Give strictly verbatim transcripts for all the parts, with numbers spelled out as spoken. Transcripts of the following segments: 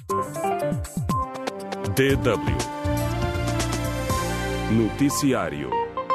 D W Noticiário.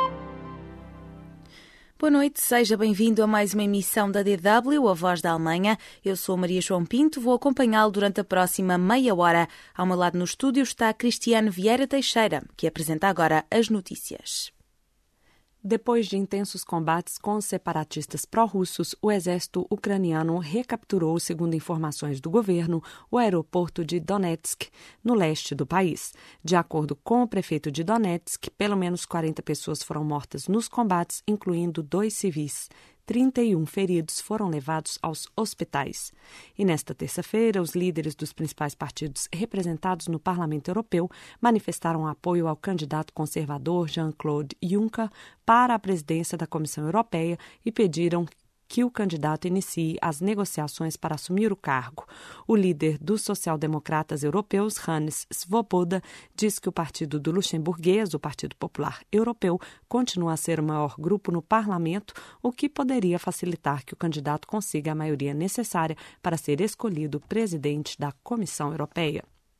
Boa noite, seja bem-vindo a mais uma emissão da D W, a Voz da Alemanha. Eu sou Maria João Pinto, vou acompanhá-lo durante a próxima meia hora. Ao meu lado no estúdio está Cristiano Vieira Teixeira, que apresenta agora as notícias. Depois de intensos combates com os separatistas pró-russos, o exército ucraniano recapturou, segundo informações do governo, o aeroporto de Donetsk, no leste do país. De acordo com o prefeito de Donetsk, pelo menos quarenta pessoas foram mortas nos combates, incluindo dois civis. trinta e um feridos foram levados aos hospitais. E nesta terça-feira, os líderes dos principais partidos representados no Parlamento Europeu manifestaram apoio ao candidato conservador Jean-Claude Juncker para a presidência da Comissão Europeia e pediram que o candidato inicie as negociações para assumir o cargo. O líder dos social-democratas europeus, Hannes Swoboda, diz que o partido do luxemburguês, o Partido Popular Europeu, continua a ser o maior grupo no parlamento, o que poderia facilitar que o candidato consiga a maioria necessária para ser escolhido presidente da Comissão Europeia.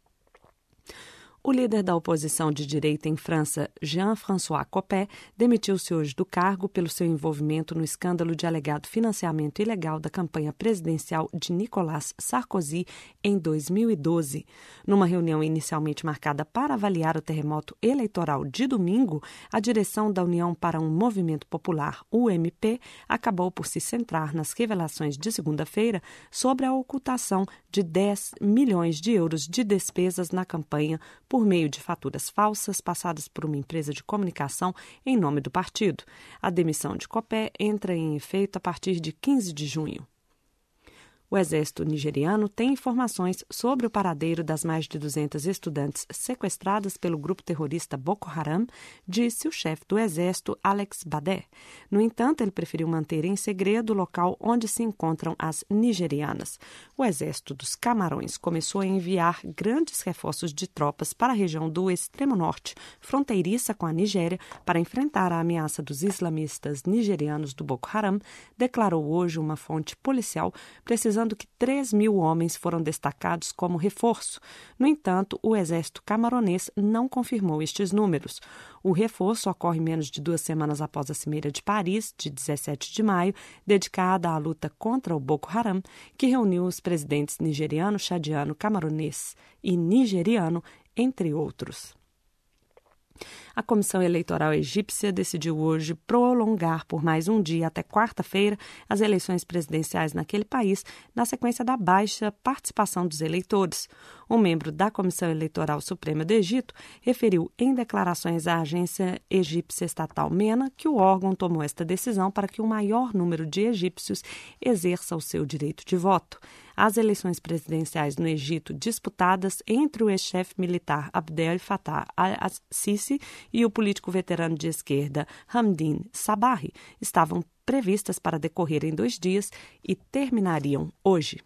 O líder da oposição de direita em França, Jean-François Copé, demitiu-se hoje do cargo pelo seu envolvimento no escândalo de alegado financiamento ilegal da campanha presidencial de Nicolas Sarkozy em dois mil e doze. Numa reunião inicialmente marcada para avaliar o terremoto eleitoral de domingo, a direção da União para um Movimento Popular, U M P, acabou por se centrar nas revelações de segunda-feira sobre a ocultação de dez milhões de euros de despesas na campanha por meio de faturas falsas passadas por uma empresa de comunicação em nome do partido. A demissão de Copé entra em efeito a partir de quinze de junho. O exército nigeriano tem informações sobre o paradeiro das mais de duzentas estudantes sequestradas pelo grupo terrorista Boko Haram, disse o chefe do exército, Alex Badé. No entanto, ele preferiu manter em segredo o local onde se encontram as nigerianas. O exército dos Camarões começou a enviar grandes reforços de tropas para a região do extremo norte, fronteiriça com a Nigéria, para enfrentar a ameaça dos islamistas nigerianos do Boko Haram, declarou hoje uma fonte policial, precisando que três mil homens foram destacados como reforço. No entanto, o exército camaronês não confirmou estes números. O reforço ocorre menos de duas semanas após a Cimeira de Paris, de dezessete de maio, dedicada à luta contra o Boko Haram, que reuniu os presidentes nigeriano, chadiano, camaronês e nigeriano, entre outros. A Comissão Eleitoral Egípcia decidiu hoje prolongar por mais um dia até quarta-feira as eleições presidenciais naquele país, na sequência da baixa participação dos eleitores. Um membro da Comissão Eleitoral Suprema do Egito referiu em declarações à agência egípcia estatal MENA que o órgão tomou esta decisão para que o maior número de egípcios exerça o seu direito de voto. As eleições presidenciais no Egito, disputadas entre o ex-chefe militar Abdel Fattah al-Sisi e o político veterano de esquerda Hamdin Sabahi, estavam previstas para decorrer em dois dias e terminariam hoje.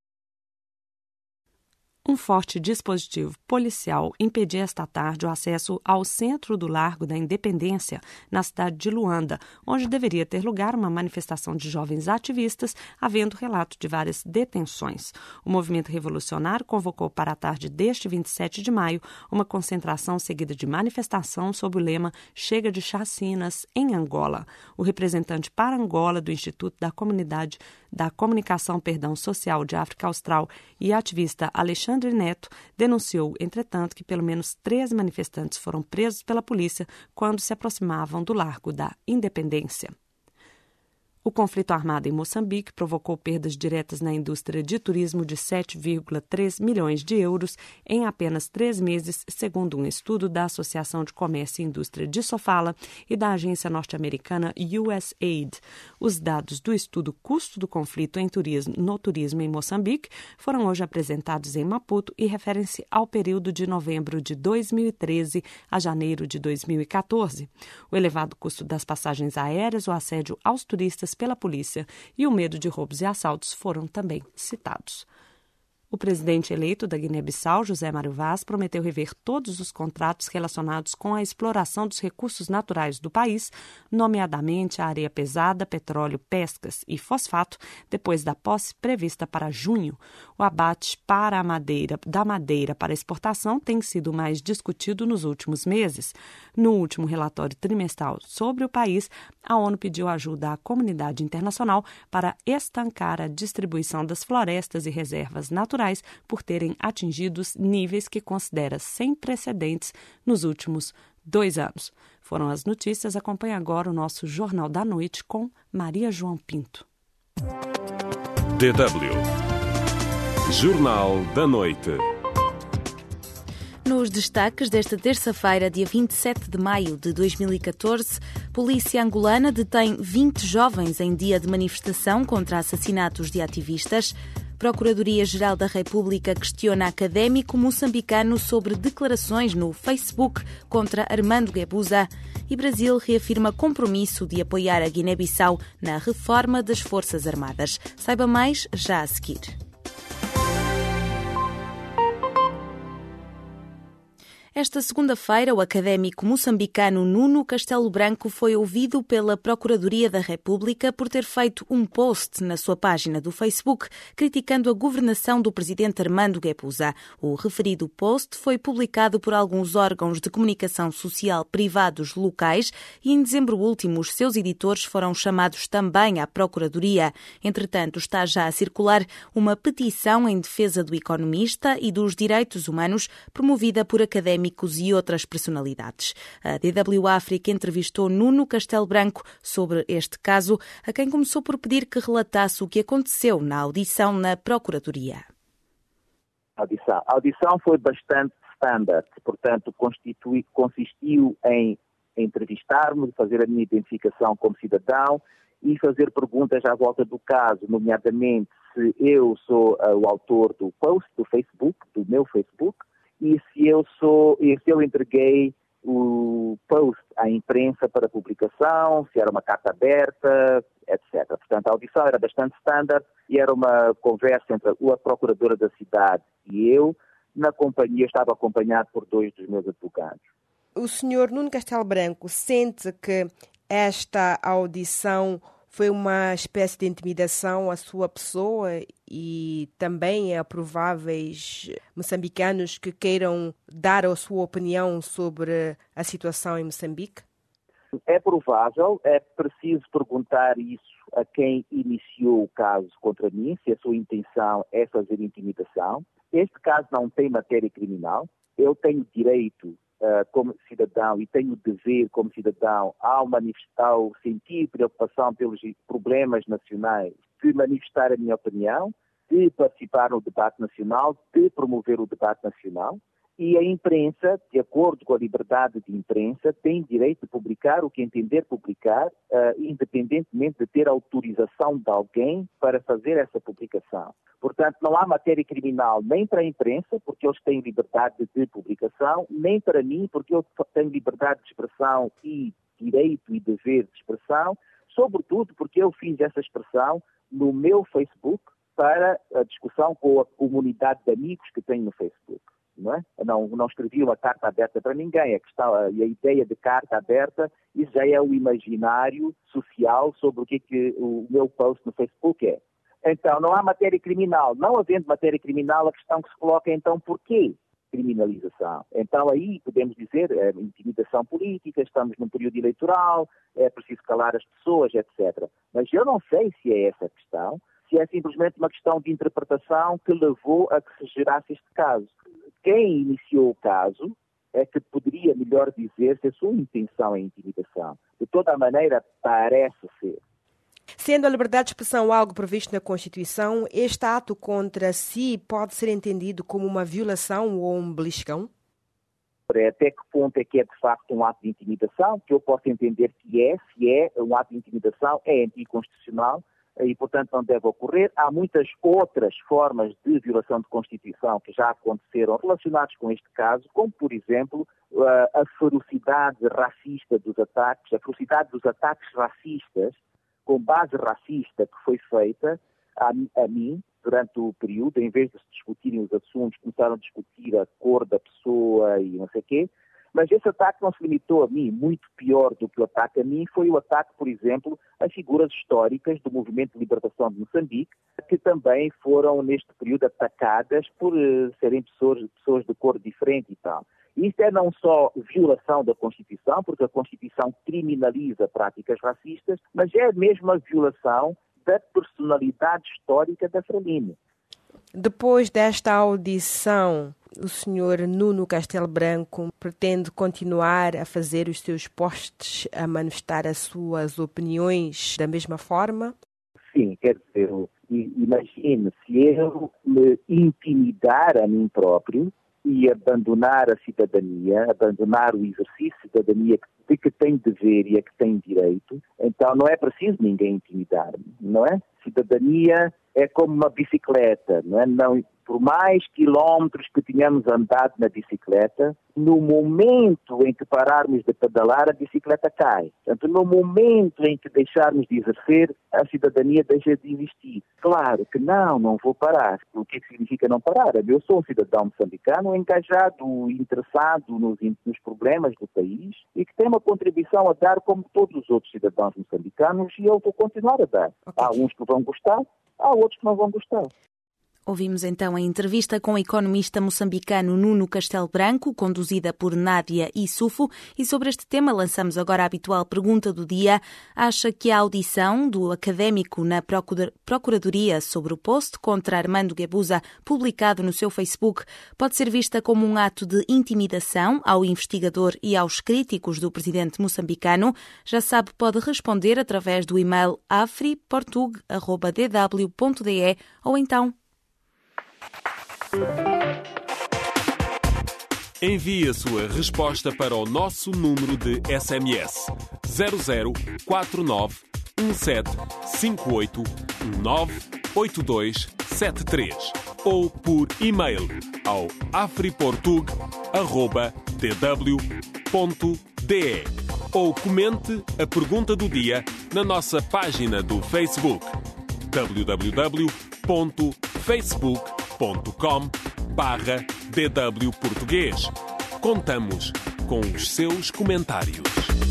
Um forte dispositivo policial impediu esta tarde o acesso ao centro do Largo da Independência, na cidade de Luanda, onde deveria ter lugar uma manifestação de jovens ativistas, havendo relato de várias detenções. O movimento revolucionário convocou para a tarde deste vinte e sete de maio uma concentração seguida de manifestação sob o lema Chega de chacinas em Angola. O representante para Angola do Instituto da Comunidade da Comunicação perdão, Social de África Austral e ativista Alexandre Neto denunciou, entretanto, que pelo menos três manifestantes foram presos pela polícia quando se aproximavam do Largo da Independência. O conflito armado em Moçambique provocou perdas diretas na indústria de turismo de sete vírgula três milhões de euros em apenas três meses, segundo um estudo da Associação de Comércio e Indústria de Sofala e da agência norte-americana U S A I D. Os dados do estudo Custo do Conflito em turismo, no Turismo em Moçambique foram hoje apresentados em Maputo e referem-se ao período de novembro de dois mil e treze a janeiro de dois mil e quatorze. O elevado custo das passagens aéreas, o assédio aos turistas pela polícia e o medo de roubos e assaltos foram também citados. O presidente eleito da Guiné-Bissau, José Mário Vaz, prometeu rever todos os contratos relacionados com a exploração dos recursos naturais do país, nomeadamente a areia pesada, petróleo, pescas e fosfato, depois da posse prevista para junho. O abate para a madeira, da madeira para exportação tem sido mais discutido nos últimos meses. No último relatório trimestral sobre o país, a ONU pediu ajuda à comunidade internacional para estancar a distribuição das florestas e reservas naturais por terem atingido níveis que considera sem precedentes nos últimos dois anos. Foram as notícias. Acompanhe agora o nosso Jornal da Noite com Maria João Pinto. D W Jornal da Noite. Nos destaques desta terça-feira, dia vinte e sete de maio de dois mil e catorze, polícia angolana detém vinte jovens em dia de manifestação contra assassinatos de ativistas. Procuradoria-Geral da República questiona académico moçambicano sobre declarações no Facebook contra Armando Guebuza. E Brasil reafirma compromisso de apoiar a Guiné-Bissau na reforma das Forças Armadas. Saiba mais já a seguir. Esta segunda-feira, o académico moçambicano Nuno Castelo Branco foi ouvido pela Procuradoria da República por ter feito um post na sua página do Facebook criticando a governação do presidente Armando Guebuza. O referido post foi publicado por alguns órgãos de comunicação social privados locais e em dezembro último os seus editores foram chamados também à Procuradoria. Entretanto, está já a circular uma petição em defesa do economista e dos direitos humanos promovida por académicos e outras personalidades. A D W África entrevistou Nuno Castelo Branco sobre este caso, a quem começou por pedir que relatasse o que aconteceu na audição na Procuradoria. A audição, a audição foi bastante standard, portanto, constitui, consistiu em entrevistar-me, fazer a minha identificação como cidadão e fazer perguntas à volta do caso, nomeadamente se eu sou uh, o autor do post do Facebook, do meu Facebook, e se eu sou, e se eu entreguei o post à imprensa para publicação, se era uma carta aberta, etcétera. Portanto, a audição era bastante standard e era uma conversa entre a procuradora da cidade e eu. Na companhia, estava acompanhado por dois dos meus advogados. O senhor Nuno Castelo Branco sente que esta audição foi uma espécie de intimidação à sua pessoa e também a prováveis moçambicanos que queiram dar a sua opinião sobre a situação em Moçambique? É provável, é preciso perguntar isso a quem iniciou o caso contra mim, se a sua intenção é fazer intimidação. Este caso não tem matéria criminal. Eu tenho direito Uh, como cidadão e tenho o dever como cidadão ao manifestar, ao sentir preocupação pelos problemas nacionais, de manifestar a minha opinião, de participar no debate nacional, de promover o debate nacional. E a imprensa, de acordo com a liberdade de imprensa, tem direito de publicar o que entender publicar, uh, independentemente de ter autorização de alguém para fazer essa publicação. Portanto, não há matéria criminal nem para a imprensa, porque eles têm liberdade de publicação, nem para mim, porque eu tenho liberdade de expressão e direito e dever de expressão, sobretudo porque eu fiz essa expressão no meu Facebook para a discussão com a comunidade de amigos que tenho no Facebook. Não, é? não, não escrevi uma carta aberta para ninguém. A questão, a, a ideia de carta aberta, isso já é o imaginário social sobre o que, que o meu post no Facebook é. Então, não há matéria criminal. Não havendo matéria criminal, a questão que se coloca é, então, porquê criminalização? Então, aí podemos dizer, é intimidação política, estamos num período eleitoral, é preciso calar as pessoas, etcétera. Mas eu não sei se é essa a questão, se é simplesmente uma questão de interpretação que levou a que se gerasse este caso. Quem iniciou o caso é que poderia melhor dizer se a sua intenção é intimidação. De toda a maneira, parece ser. Sendo a liberdade de expressão algo previsto na Constituição, este ato contra si pode ser entendido como uma violação ou um beliscão? Até que ponto é que é de facto um ato de intimidação, que eu posso entender que é, se é um ato de intimidação, é anticonstitucional e, portanto, não deve ocorrer. Há muitas outras formas de violação de Constituição que já aconteceram relacionadas com este caso, como, por exemplo, a ferocidade racista dos ataques, a ferocidade dos ataques racistas, com base racista que foi feita a, a mim, durante o período, em vez de se discutirem os assuntos, começaram a discutir a cor da pessoa e não sei o quê. Mas esse ataque não se limitou a mim. Muito pior do que o ataque a mim foi o ataque, por exemplo, a figuras históricas do Movimento de Libertação de Moçambique, que também foram, neste período, atacadas por uh, serem pessoas, pessoas de cor diferente e tal. Isto é não só violação da Constituição, porque a Constituição criminaliza práticas racistas, mas é mesmo a violação da personalidade histórica da Frelimo. Depois desta audição, o senhor Nuno Castelo Branco pretende continuar a fazer os seus posts, a manifestar as suas opiniões da mesma forma? Sim, quer dizer, imagine se eu me intimidar a mim próprio e abandonar a cidadania, abandonar o exercício de cidadania de que tem dever e a que tem direito, então não é preciso ninguém intimidar-me, não é? Cidadania é como uma bicicleta, não é? Não, por mais quilómetros que tenhamos andado na bicicleta, no momento em que pararmos de pedalar, a bicicleta cai. Portanto, no momento em que deixarmos de exercer, a cidadania deixa de existir. Claro que não, não vou parar. O que significa não parar? Eu sou um cidadão moçambicano engajado, interessado nos, nos problemas do país e que tem uma contribuição a dar como todos os outros cidadãos moçambicanos e eu vou continuar a dar. Okay. Há uns que vão gostar, há outros que não vão gostar. Ouvimos então a entrevista com o economista moçambicano Nuno Castelo Branco, conduzida por Nádia Issoufo, e sobre este tema lançamos agora a habitual pergunta do dia. Acha que a audição do académico na Procuradoria sobre o post contra Armando Guebuza, publicado no seu Facebook, pode ser vista como um ato de intimidação ao investigador e aos críticos do presidente moçambicano? Já sabe, pode responder através do e-mail afriportug arroba d w ponto d e ou então envie a sua resposta para o nosso número de S M S zero zero quatro nove um sete cinco oito um nove oito dois sete três ou por e-mail ao afriportug arroba d w ponto d e ou comente a pergunta do dia na nossa página do Facebook w w w ponto facebook ponto com barra d w português. Contamos com os seus comentários.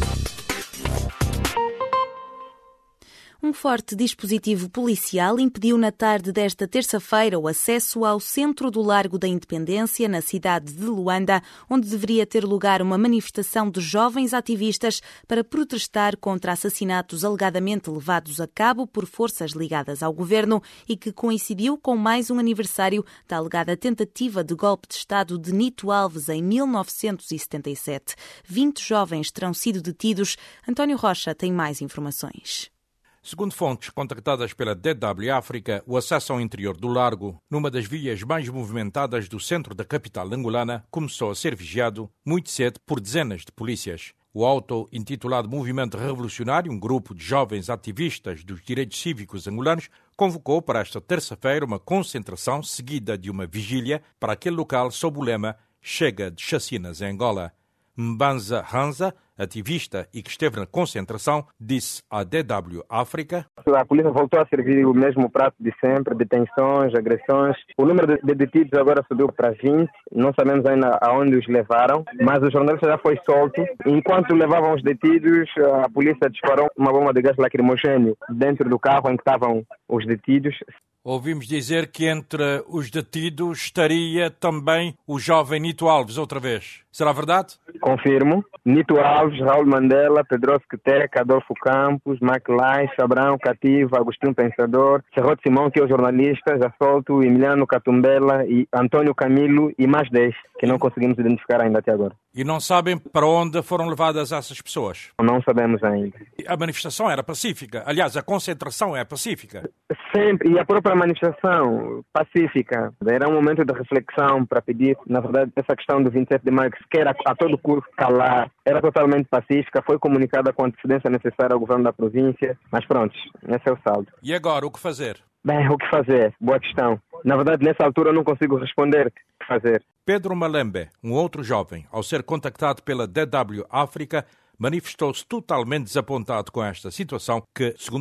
Um forte dispositivo policial impediu na tarde desta terça-feira o acesso ao centro do Largo da Independência, na cidade de Luanda, onde deveria ter lugar uma manifestação de jovens ativistas para protestar contra assassinatos alegadamente levados a cabo por forças ligadas ao governo e que coincidiu com mais um aniversário da alegada tentativa de golpe de Estado de Nito Alves em mil novecentos e setenta e sete. vinte jovens terão sido detidos. António Rocha tem mais informações. Segundo fontes contactadas pela D W África, o acesso ao interior do Largo, numa das vias mais movimentadas do centro da capital angolana, começou a ser vigiado muito cedo por dezenas de polícias. O auto-intitulado Movimento Revolucionário, um grupo de jovens ativistas dos direitos cívicos angolanos, convocou para esta terça-feira uma concentração seguida de uma vigília para aquele local sob o lema Chega de chacinas em Angola. Mbanza Hanza, ativista e que esteve na concentração, disse à D W África: a polícia voltou a servir o mesmo prato de sempre, detenções, agressões. O número de detidos agora subiu para vinte, não sabemos ainda aonde os levaram, mas o jornalista já foi solto. Enquanto levavam os detidos, a polícia disparou uma bomba de gás lacrimogêneo dentro do carro em que estavam os detidos. Ouvimos dizer que entre os detidos estaria também o jovem Nito Alves, outra vez. Será verdade? Confirmo. Nito Alves, Raul Mandela, Pedro Queteca, Adolfo Campos, Maclay, Chabrão, Cativa, Agostinho Pensador, Serrote Simão, que é o jornalista, já solto, Emiliano Catumbela e Antônio Camilo e mais dez, que não conseguimos identificar ainda até agora. E não sabem para onde foram levadas essas pessoas? Não sabemos ainda. A manifestação era pacífica. Aliás, a concentração é pacífica. Sempre. E a própria manifestação pacífica. Era um momento de reflexão para pedir, na verdade, essa questão do vinte e sete de maio, que se quer a, a todo custo calar. Era totalmente pacífica, foi comunicada com a antecedência necessária ao governo da província. Mas pronto, esse é o saldo. E agora, o que fazer? Bem, o que fazer? Boa questão. Na verdade, nessa altura eu não consigo responder o que fazer. Pedro Malembe, um outro jovem, ao ser contactado pela D W África, manifestou-se totalmente desapontado com esta situação que, segundo ele,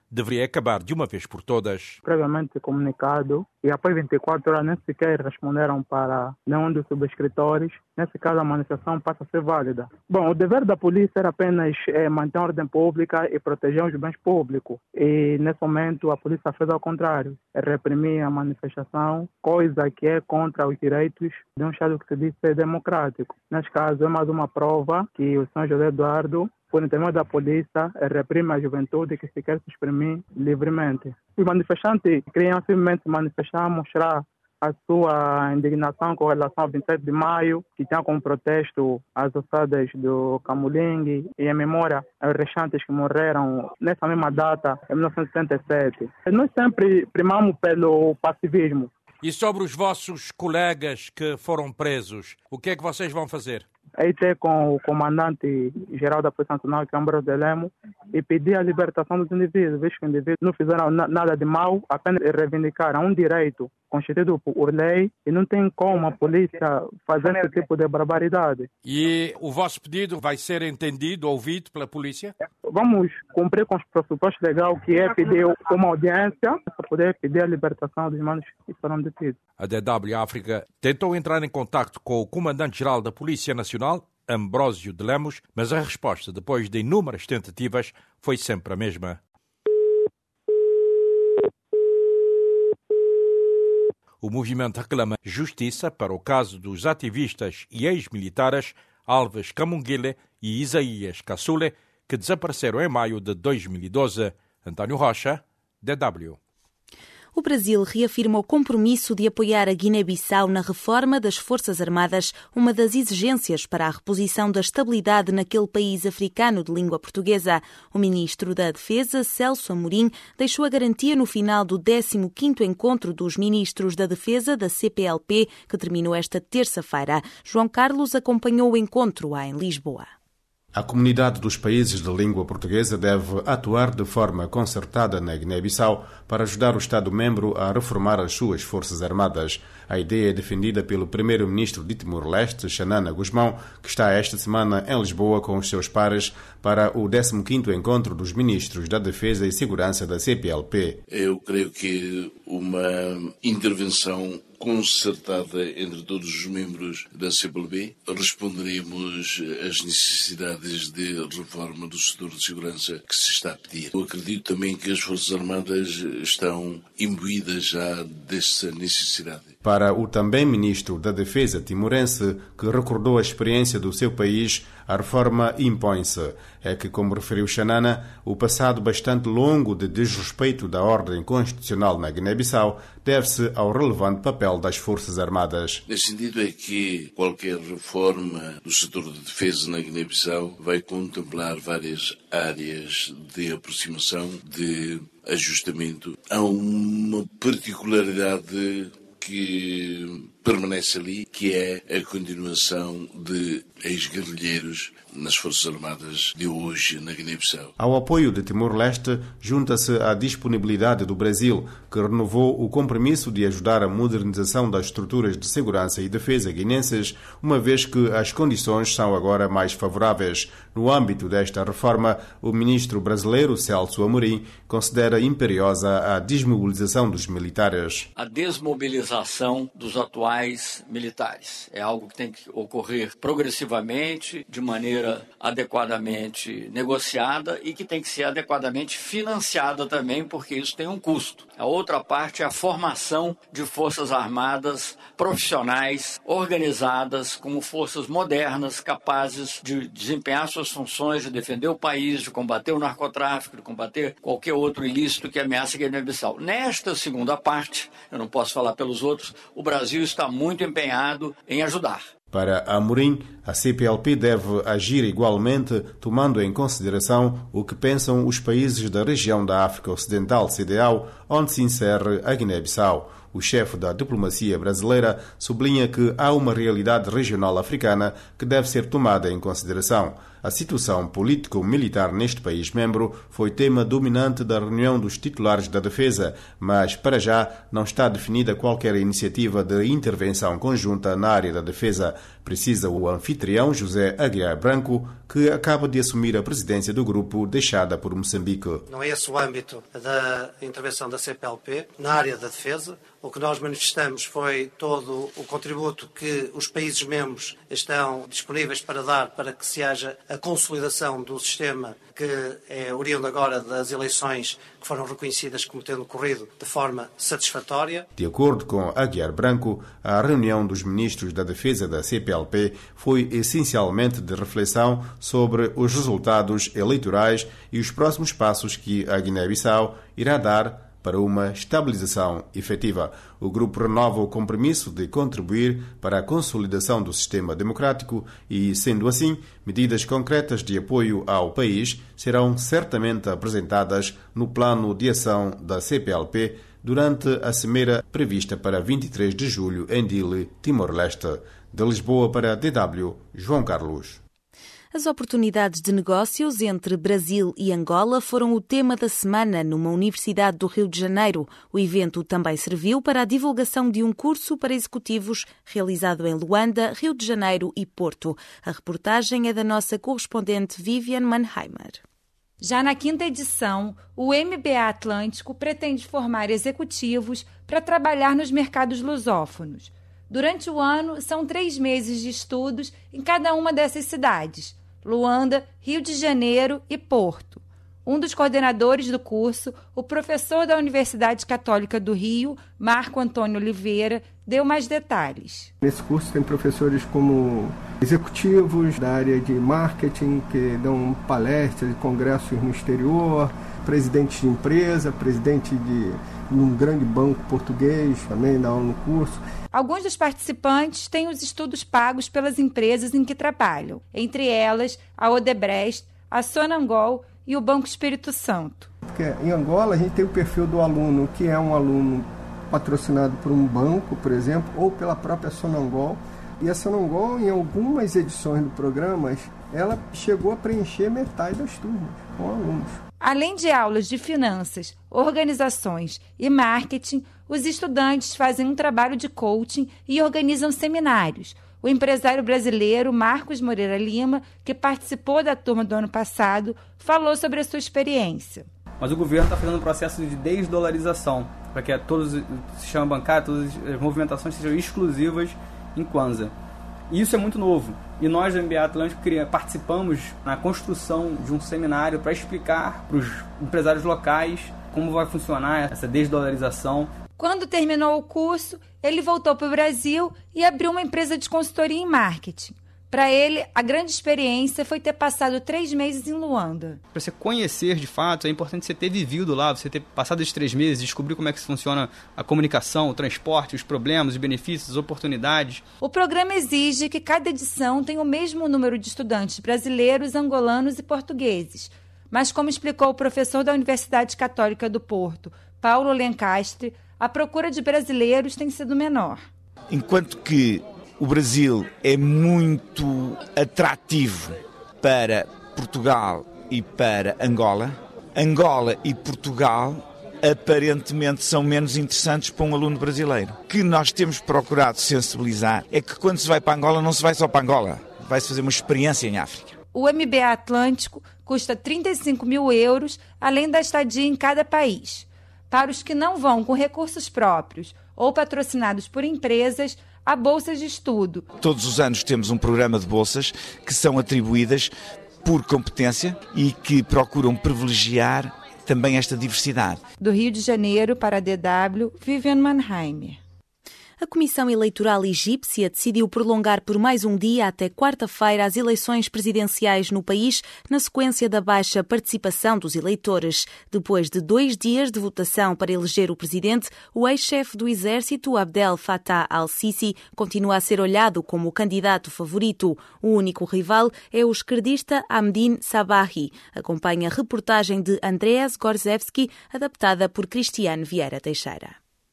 deveria acabar de uma vez por todas. Previamente comunicado e após vinte e quatro horas nem sequer responderam para nenhum dos subscritores. Nesse caso, a manifestação passa a ser válida. Bom, o dever da polícia era apenas é, manter a ordem pública e proteger os bens públicos. E, nesse momento, a polícia fez ao contrário. É reprimir a manifestação, coisa que é contra os direitos de um Estado que se diz ser democrático. Nesse caso, é mais uma prova que o senhor José Eduardo, por intermédio da polícia, reprime a juventude que se quer se exprimir livremente. Os manifestantes queriam simplesmente se manifestar, mostrar a sua indignação com relação ao vinte e sete de maio, que tinha como protesto as ossadas do Camulingue e em memória aos restantes que morreram nessa mesma data, em mil novecentos e setenta e sete. Nós sempre primamos pelo passivismo. E sobre os vossos colegas que foram presos, o que é que vocês vão fazer? Aí ter com o comandante-geral da Polícia Nacional, que é Ambrosio de Lemos, e pedir a libertação dos indivíduos, visto que os indivíduos não fizeram na, nada de mal, apenas reivindicaram um direito constituído por lei e não tem como a polícia fazer esse tipo de barbaridade. E o vosso pedido vai ser entendido, ouvido pela polícia? Vamos cumprir com os pressupostos legais, que é pedir uma audiência para poder pedir a libertação dos manos que foram detidos. A D W África tentou entrar em contato com o comandante-geral da Polícia Nacional, Ambrosio de Lemos, mas a resposta, depois de inúmeras tentativas, foi sempre a mesma. O movimento reclama justiça para o caso dos ativistas e ex-militares Alves Camunguele e Isaías Cassule, que desapareceram em maio de dois mil e doze. António Rocha, D W. O Brasil reafirma o compromisso de apoiar a Guiné-Bissau na reforma das Forças Armadas, uma das exigências para a reposição da estabilidade naquele país africano de língua portuguesa. O ministro da Defesa, Celso Amorim, deixou a garantia no final do décimo quinto encontro dos ministros da Defesa da C P L P, que terminou esta terça-feira. João Carlos acompanhou o encontro em Lisboa. A comunidade dos países de língua portuguesa deve atuar de forma concertada na Guiné-Bissau para ajudar o Estado-membro a reformar as suas forças armadas. A ideia é defendida pelo primeiro-ministro de Timor-Leste, Xanana Gusmão, que está esta semana em Lisboa com os seus pares para o décimo quinto encontro dos ministros da Defesa e Segurança da C P L P. Eu creio que uma intervenção concertada entre todos os membros da C P L P, responderemos às necessidades de reforma do setor de segurança que se está a pedir. Eu acredito também que as Forças Armadas estão imbuídas já dessa necessidade. Para o também ministro da Defesa timorense, que recordou a experiência do seu país, a reforma impõe-se. É que, como referiu Xanana, o passado bastante longo de desrespeito da ordem constitucional na Guiné-Bissau deve-se ao relevante papel das Forças Armadas. Nesse sentido é que qualquer reforma do setor de defesa na Guiné-Bissau vai contemplar várias áreas de aproximação, de ajustamento. Há uma particularidade que permanece ali, que é a continuação de ex-guerrilheiros nas Forças Armadas de hoje na Guiné-Bissau. Ao apoio de Timor-Leste, junta-se a disponibilidade do Brasil, que renovou o compromisso de ajudar a modernização das estruturas de segurança e defesa guinenses, uma vez que as condições são agora mais favoráveis. No âmbito desta reforma, o ministro brasileiro Celso Amorim considera imperiosa a desmobilização dos militares. A desmobilização dos atuais militares é algo que tem que ocorrer progressivamente, de maneira adequadamente negociada e que tem que ser adequadamente financiada também, porque isso tem um custo. A outra parte é a formação de forças armadas profissionais, organizadas como forças modernas, capazes de desempenhar suas funções, de defender o país, de combater o narcotráfico, de combater qualquer outro ilícito que ameaça a Guiné-Bissau. Nesta segunda parte, eu não posso falar pelos outros, o Brasil está muito empenhado em ajudar. Para Amorim, a C P L P deve agir igualmente, tomando em consideração o que pensam os países da região da África Ocidental, C D A O, onde se insere a Guiné-Bissau. O chefe da diplomacia brasileira sublinha que há uma realidade regional africana que deve ser tomada em consideração. A situação político-militar neste país-membro foi tema dominante da reunião dos titulares da defesa, mas, para já, não está definida qualquer iniciativa de intervenção conjunta na área da defesa, precisa o anfitrião José Aguiar Branco, que acaba de assumir a presidência do grupo deixada por Moçambique. Não é esse o âmbito da intervenção da C P L P na área da defesa. O que nós manifestamos foi todo o contributo que os países membros estão disponíveis para dar para que se haja a consolidação do sistema que é oriundo agora das eleições que foram reconhecidas como tendo ocorrido de forma satisfatória. De acordo com Aguiar Branco, a reunião dos ministros da defesa da C P L P foi essencialmente de reflexão sobre os resultados eleitorais e os próximos passos que a Guiné-Bissau irá dar para uma estabilização efetiva. O grupo renova o compromisso de contribuir para a consolidação do sistema democrático e, sendo assim, medidas concretas de apoio ao país serão certamente apresentadas no plano de ação da C P L P durante a cimeira prevista para vinte e três de julho em Dili, Timor-Leste. De Lisboa para a D W, João Carlos. As oportunidades de negócios entre Brasil e Angola foram o tema da semana numa Universidade do Rio de Janeiro. O evento também serviu para a divulgação de um curso para executivos realizado em Luanda, Rio de Janeiro e Porto. A reportagem é da nossa correspondente Vivian Mannheimer. Já na quinta edição, o M B A Atlântico pretende formar executivos para trabalhar nos mercados lusófonos. Durante o ano, são três meses de estudos em cada uma dessas cidades: Luanda, Rio de Janeiro e Porto. Um dos coordenadores do curso, o professor da Universidade Católica do Rio, Marco Antônio Oliveira, deu mais detalhes. Nesse curso tem professores como executivos da área de marketing, que dão palestras e congressos no exterior, presidente de empresa, presidente de um grande banco português, também dá aula no curso. Alguns dos participantes têm os estudos pagos pelas empresas em que trabalham, entre elas a Odebrecht, a Sonangol e o Banco Espírito Santo. Porque em Angola a gente tem o perfil do aluno, que é um aluno patrocinado por um banco, por exemplo, ou pela própria Sonangol. E a Sonangol, em algumas edições do programa, ela chegou a preencher metade das turmas com alunos. Além de aulas de finanças, organizações e marketing, os estudantes fazem um trabalho de coaching e organizam seminários. O empresário brasileiro Marcos Moreira Lima, que participou da turma do ano passado, falou sobre a sua experiência. Mas o governo está fazendo um processo de desdolarização, para que todos o sistema bancário, todas as movimentações sejam exclusivas em Kwanza. E isso é muito novo. E nós, do M B A Atlântico, participamos na construção de um seminário para explicar para os empresários locais como vai funcionar essa desdolarização. Quando terminou o curso, ele voltou para o Brasil e abriu uma empresa de consultoria em marketing. Para ele, a grande experiência foi ter passado três meses em Luanda. Para você conhecer de fato, é importante você ter vivido lá, você ter passado esses três meses, descobrir como é que funciona a comunicação, o transporte, os problemas, os benefícios, as oportunidades. O programa exige que cada edição tenha o mesmo número de estudantes brasileiros, angolanos e portugueses. Mas, como explicou o professor da Universidade Católica do Porto, Paulo Lencastre, a procura de brasileiros tem sido menor. Enquanto que o Brasil é muito atrativo para Portugal e para Angola, Angola e Portugal aparentemente são menos interessantes para um aluno brasileiro. O que nós temos procurado sensibilizar é que quando se vai para Angola, não se vai só para Angola, vai-se fazer uma experiência em África. O M B A Atlântico custa trinta e cinco mil euros, além da estadia em cada país. Para os que não vão com recursos próprios ou patrocinados por empresas, há bolsas de estudo. Todos os anos temos um programa de bolsas que são atribuídas por competência e que procuram privilegiar também esta diversidade. Do Rio de Janeiro para a D W, Vivian Mannheimer. A Comissão Eleitoral Egípcia decidiu prolongar por mais um dia até quarta-feira as eleições presidenciais no país, na sequência da baixa participação dos eleitores. Depois de dois dias de votação para eleger o presidente, o ex-chefe do exército, Abdel Fattah al-Sisi, continua a ser olhado como o candidato favorito. O único rival é o esquerdista Hamdin Sabahi. Acompanha a reportagem de Andreas Gorzewski, adaptada por Cristiane Vieira Teixeira.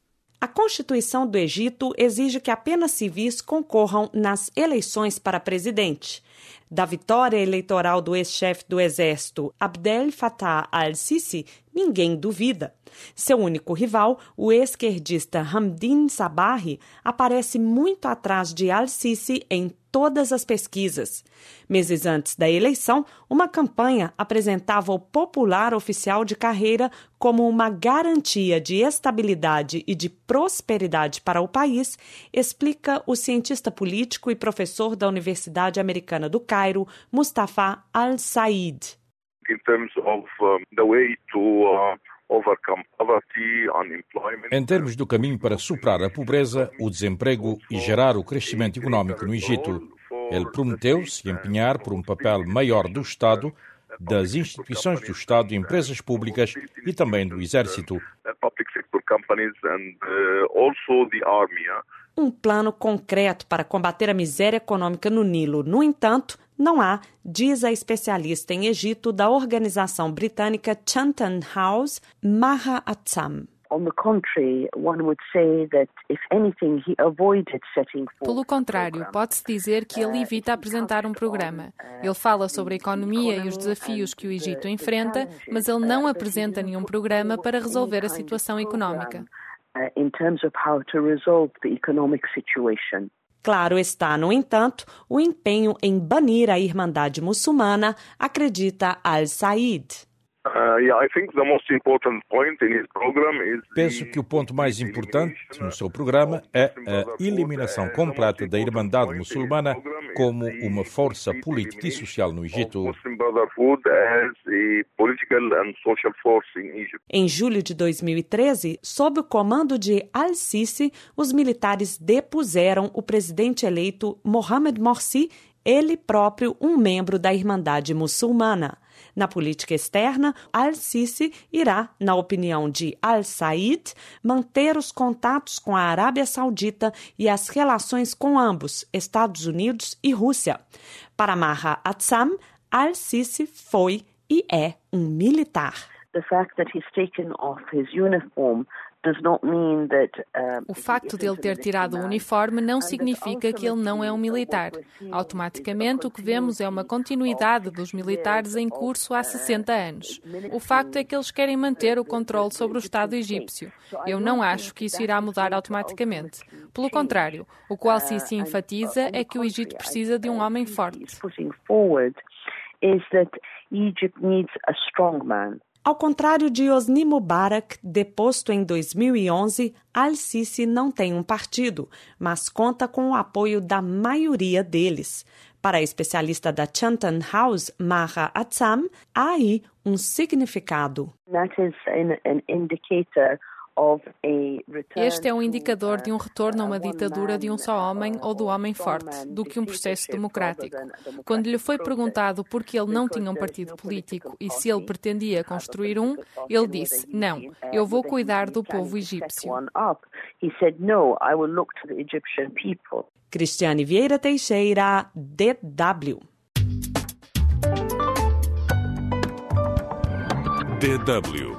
A Constituição do Egito exige que apenas civis concorram nas eleições para presidente. Da vitória eleitoral do ex-chefe do exército, Abdel Fattah al-Sisi, ninguém duvida. Seu único rival, o esquerdista Hamdin Sabahi, aparece muito atrás de al-Sisi em todas as pesquisas. Meses antes da eleição, uma campanha apresentava o popular oficial de carreira como uma garantia de estabilidade e de prosperidade para o país, explica o cientista político e professor da Universidade Americana do Cairo, Mustafa Al-Said. In terms of um, the way to uh... Em termos do caminho para superar a pobreza, o desemprego e gerar o crescimento económico no Egito, ele prometeu se empenhar por um papel maior do Estado, das instituições do Estado, empresas públicas e também do Exército. Um plano concreto para combater a miséria econômica no Nilo, no entanto, não há, diz a especialista em Egito da organização britânica Chatham House, Maha Atsam. Pelo contrário, pode-se dizer que ele evita apresentar um programa. Ele fala sobre a economia e os desafios que o Egito enfrenta, mas ele não apresenta nenhum programa para resolver a situação económica. Claro está, no entanto, o empenho em banir a Irmandade Muçulmana, acredita Al-Said. Penso que o ponto mais importante no seu programa é a eliminação completa da Irmandade Muçulmana como uma força política e social no Egito. Em julho de dois mil e treze, sob o comando de Al-Sisi, os militares depuseram o presidente eleito Mohamed Morsi, ele próprio um membro da Irmandade Muçulmana. Na política externa, Al-Sisi irá, na opinião de Al-Said, manter os contatos com a Arábia Saudita e as relações com ambos, Estados Unidos e Rússia. Para Maha Atsam, Al-Sisi foi e é um militar. The fact that he's taken off his uniform O facto de ele ter tirado o uniforme não significa que ele não é um militar. Automaticamente, o que vemos é uma continuidade dos militares em curso há sessenta anos. O facto é que eles querem manter o controle sobre o Estado egípcio. Eu não acho que isso irá mudar automaticamente. Pelo contrário, o que o Al-Sisi enfatiza é que o Egito precisa de um homem forte. Ao contrário de Hosni Mubarak, deposto em dois mil e onze, Al-Sisi não tem um partido, mas conta com o apoio da maioria deles. Para a especialista da Chatham House, Maha Atsam, há aí um significado. That is an, an indicator Este é um indicador de um retorno a uma ditadura de um só homem ou do homem forte, do que um processo democrático. Quando lhe foi perguntado por que ele não tinha um partido político e se ele pretendia construir um, ele disse, não, eu vou cuidar do povo egípcio. Cristiane Vieira Teixeira, D W. D W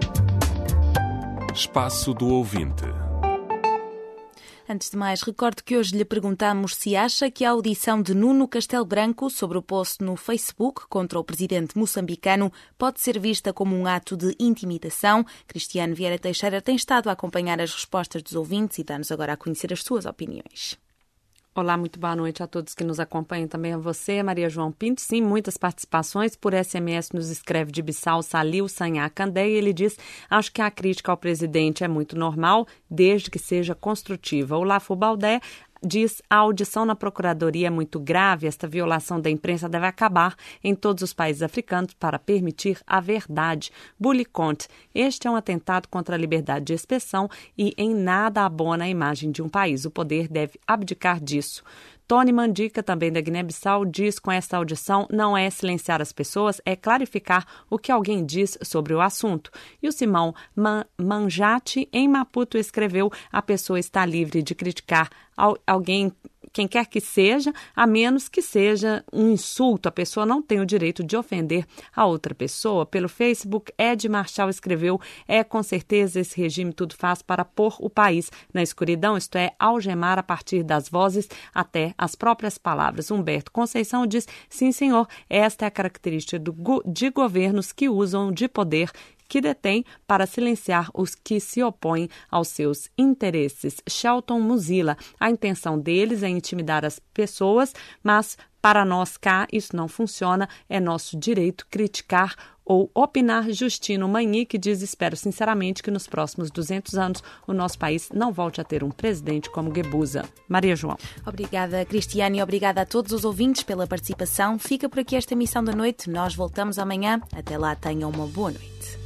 Espaço do Ouvinte. Antes de mais, recordo que hoje lhe perguntamos se acha que a audição de Nuno Castelo Branco sobre o post no Facebook contra o presidente moçambicano pode ser vista como um ato de intimidação. Cristiane Vieira Teixeira tem estado a acompanhar as respostas dos ouvintes e dá-nos agora a conhecer as suas opiniões. Olá, muito boa noite a todos que nos acompanham, também a você, Maria João Pinto. Sim, muitas participações. Por S M S nos escreve de Bissau, Salil Sanhá Candeia. Ele diz, acho que a crítica ao presidente é muito normal, desde que seja construtiva. O Lafo Baldé diz, a audição na Procuradoria é muito grave, esta violação da imprensa deve acabar em todos os países africanos para permitir a verdade. Bully Conte, este é um atentado contra a liberdade de expressão e em nada abona a imagem de um país. O poder deve abdicar disso. Tony Mandica, também da Guiné-Bissau, diz com esta audição não é silenciar as pessoas, é clarificar o que alguém diz sobre o assunto. E o Simão Man- Manjati, em Maputo, escreveu a pessoa está livre de criticar alguém quem quer que seja, a menos que seja um insulto. A pessoa não tem o direito de ofender a outra pessoa. Pelo Facebook, Ed Marshall escreveu: é com certeza esse regime tudo faz para pôr o país na escuridão, isto é, algemar a partir das vozes até as próprias palavras. Humberto Conceição diz: sim, senhor, esta é a característica do, de governos que usam de poder que detém para silenciar os que se opõem aos seus interesses. Shelton Muzila: a intenção deles é intimidar as pessoas, mas para nós cá isso não funciona, é nosso direito criticar ou opinar. Justino Manhique diz: espero sinceramente que nos próximos duzentos anos o nosso país não volte a ter um presidente como Guebuza. Maria João. Obrigada, Cristiane, e obrigada a todos os ouvintes pela participação. Fica por aqui esta emissão da noite. Nós voltamos amanhã. Até lá, tenham uma boa noite.